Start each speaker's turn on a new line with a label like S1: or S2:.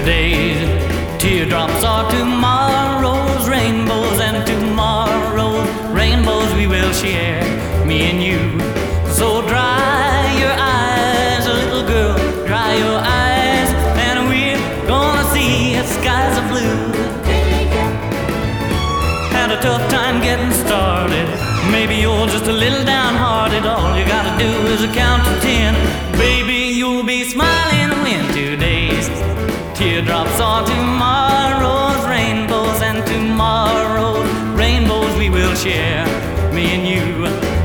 S1: today's. Teardrops are tomorrow's rainbows, and tomorrow's rainbows we will share, me and you. So dry your eyes, little girl, dry your eyes, and we're gonna see skies of blue. Had a tough time getting started. Maybe you're just a little downhearted. All you gotta do is count to 10. Baby, you'll be smiling when today's teardrops are tomorrow's rainbows, and tomorrow's rainbows we will share, me and you.